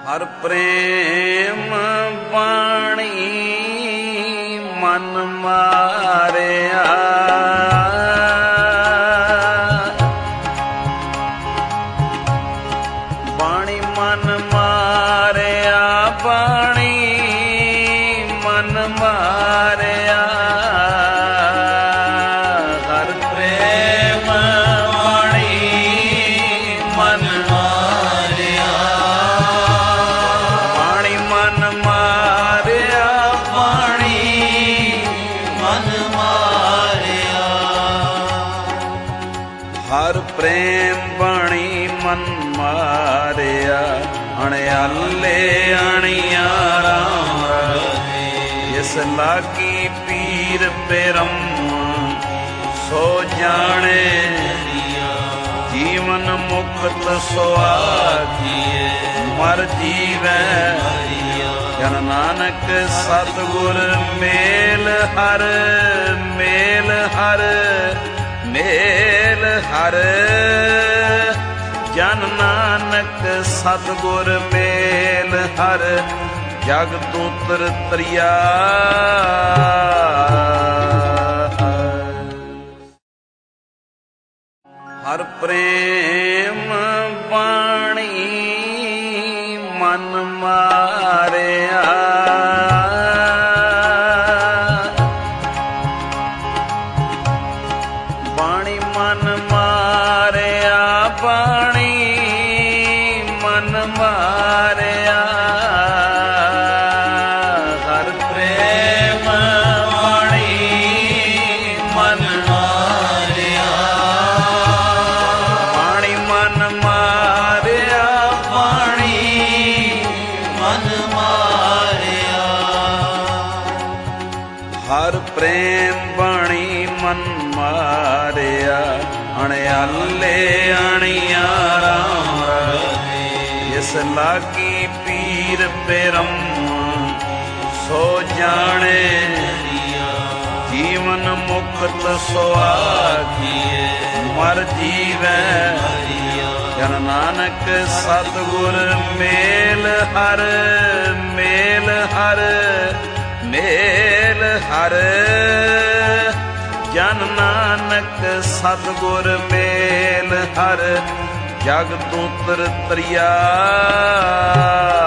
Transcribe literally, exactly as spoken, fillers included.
ਹਰ ਪ੍ਰੇਮ ਬਾਣੀ ਮਨ ਮਾਰਿਆ, ਬਾਣੀ ਮਨ ਮਾਰਿਆ, ਬਾਣੀ ਮਨ ਮਾਰਿਆ। ਹਰ ਪ੍ਰੇਮ ਬਾਣੀ ਮਨ ਮਾਰਿਆ, ਬਾਣੀ ਮਨ ਮਾਰਿਆ, ਬਾਣੀ ਮਨ ਮਾਰਿਆ। ਹਰ ਪ੍ਰੇਮ ਬਾਣੀ ਮਨ ਮਾਰਿਆ, ਅਣਿਆਲੇ ਅਣਿਆ ਰਾਮ ਰਹੇ। ਇਸ ਲਾਗੀ ਪੀਰ ਪਰਮ ਸੋ ਜਾਣੇ, ਜੀਵਨ ਮੁਕਤ ਸੁਆਗੀਏ ਮਰ ਜੀਵੈ। ਜਨ ਨਾਨਕ ਸਤਿਗੁਰ ਮੇਲ ਹਰ, ਮੇਲ ਹਰ, ਮੇਲ ਹਰ। ਜਨ ਨਾਨਕ ਸਤਿਗੁਰ ਮੇਲ ਹਰ, ਜਗਤ ਉਤਰ ਤਰਿਆ। ਹਰ ਪ੍ਰੇਮ ਬਾਣੀ ਮਨ ਮਾਰਿਆ, ਬਾਣੀ ਮਨ ਮਾਰਿਆ, ਬਾਣੀ ਮਨ ਮਾਰਿਆ। ਹਰ ਪ੍ਰੇਮ ਬਾਣੀ ਮਨ ਮਾਰਿਆ, ਬਾਣੀ ਮਨ ਮਾਰਿਆ, ਬਾਣੀ ਮਨ ਮਾਰਿਆ। ਹਰ ਪ੍ਰੇਮ ਬਾਣੀ ਮਨ ਮਾਰਿਆ, ਅਣਿਆਲੇ ਅਣਿਆ ਰਾਮ ਰਹੇ। ਇਸ ਲਾਗੀ ਪੀਰ ਪਰਮ ਸੋ ਜਾਣੇ, ਜੀਵਨ ਮੁਕਤ ਸੁਆਗੀਏ ਮਰ ਜੀਵੈ। ਜਨ ਨਾਨਕ ਸਤਿਗੁਰ ਮੇਲ ਹਰ, ਮੇਲ ਹਰ, ਮੇਲ ਹਰ। ਜਨ ਨਾਨਕ ਸਤਿਗੁਰ ਮੇਲ ਹਰ, ਜਗਤ ਉਤਰ ਤਰਿਆ।